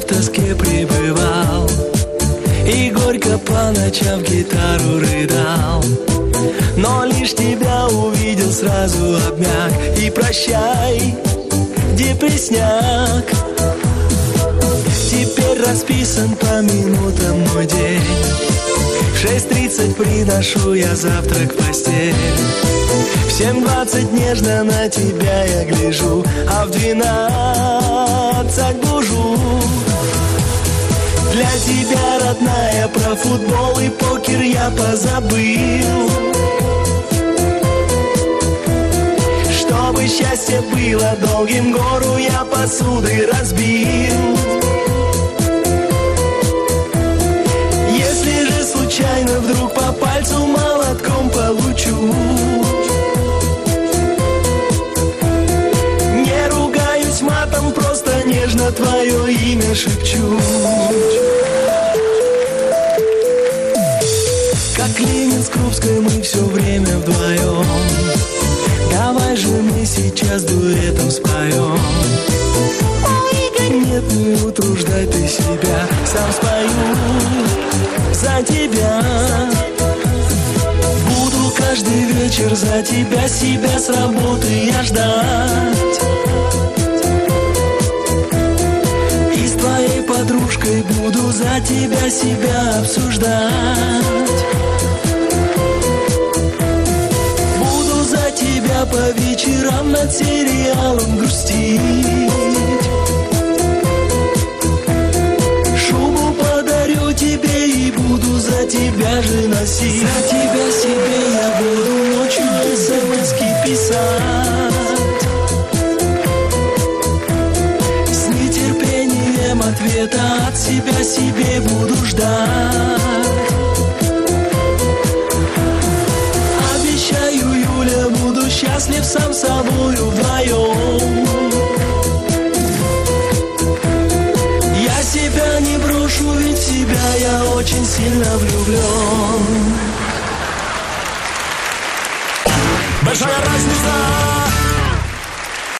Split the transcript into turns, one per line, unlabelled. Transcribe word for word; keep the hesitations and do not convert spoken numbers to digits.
тоске пребывал и горько по ночам в гитару рыдал. Но лишь тебя увидел, сразу обмяк. И прощай, депресняк. Теперь расписан по минутам мой день. В шесть тридцать приношу я завтрак в постель. В семь двадцать нежно на тебя я гляжу, а в двенадцать бужу. Для тебя, родная, про футбол и покер я позабыл. Чтобы счастье было долгим, гору я посуды разбил. Если же случайно вдруг по пальцу молотком получу, не ругаюсь матом, просто нежно твое имя шепчу. Как Ленин с Крупской мы все время вдвоем. Давай же мы сейчас дуэтом споем. Нет, не утруждай ты себя, сам спою за тебя. Буду каждый вечер за тебя, себя с работы я ждать. И с твоей подружкой буду за тебя себя обсуждать. Буду за тебя по вечерам над сериалом грустить. Тебе и буду за тебя же носить. За тебя себе я буду ночью смс-ки писать. С нетерпением ответа от себя себе буду ждать. Обещаю, Юля, буду счастлив сам собою вдвоем. Я себя не брошу, ведь в себя я очень сильно влюблен.
Большая разница.